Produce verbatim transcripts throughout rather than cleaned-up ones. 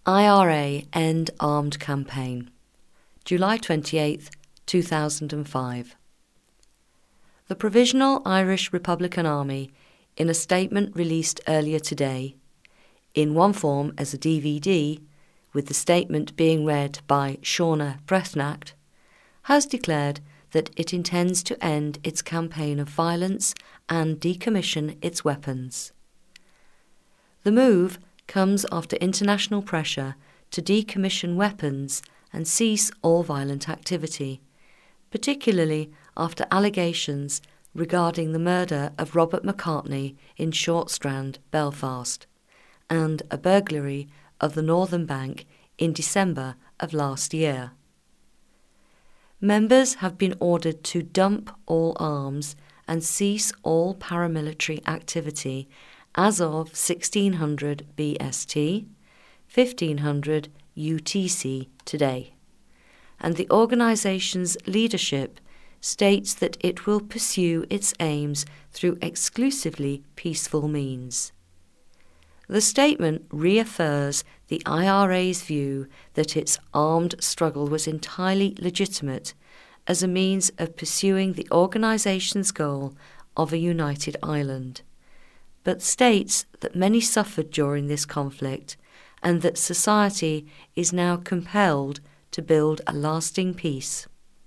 I R A End Armed Campaign, July twenty-eighth, two thousand five. The Provisional Irish Republican Army, in a statement released earlier today, in one form as a D V D, with the statement being read by Shauna Breithnacht, has declared that it intends to end its campaign of violence and decommission its weapons. The move comes after international pressure to decommission weapons and cease all violent activity, particularly after allegations regarding the murder of Robert McCartney in Shortstrand, Belfast, and a burglary of the Northern Bank in December of last year. Members have been ordered to dump all arms and cease all paramilitary activity as of sixteen hundred B S T, fifteen hundred U T C today, and the organisation's leadership states that it will pursue its aims through exclusively peaceful means. The statement reaffirms the I R A's view that its armed struggle was entirely legitimate as a means of pursuing the organisation's goal of a united Ireland, but states that many suffered during this conflict and that society is now compelled to build a lasting peace.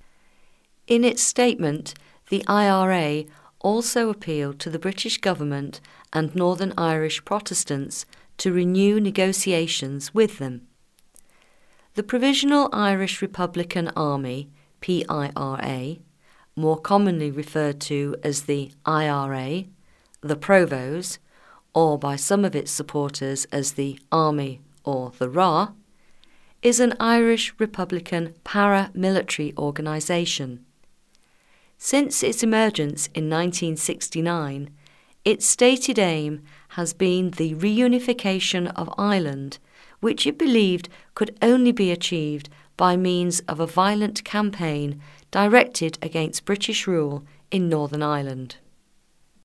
In its statement, the I R A also appealed to the British government and Northern Irish Protestants to renew negotiations with them. The Provisional Irish Republican Army, P I R A, more commonly referred to as the I R A, the Provos, or by some of its supporters as the Army or the R A, is an Irish Republican paramilitary organisation. Since its emergence in nineteen sixty-nine, its stated aim has been the reunification of Ireland, which it believed could only be achieved by means of a violent campaign directed against British rule in Northern Ireland.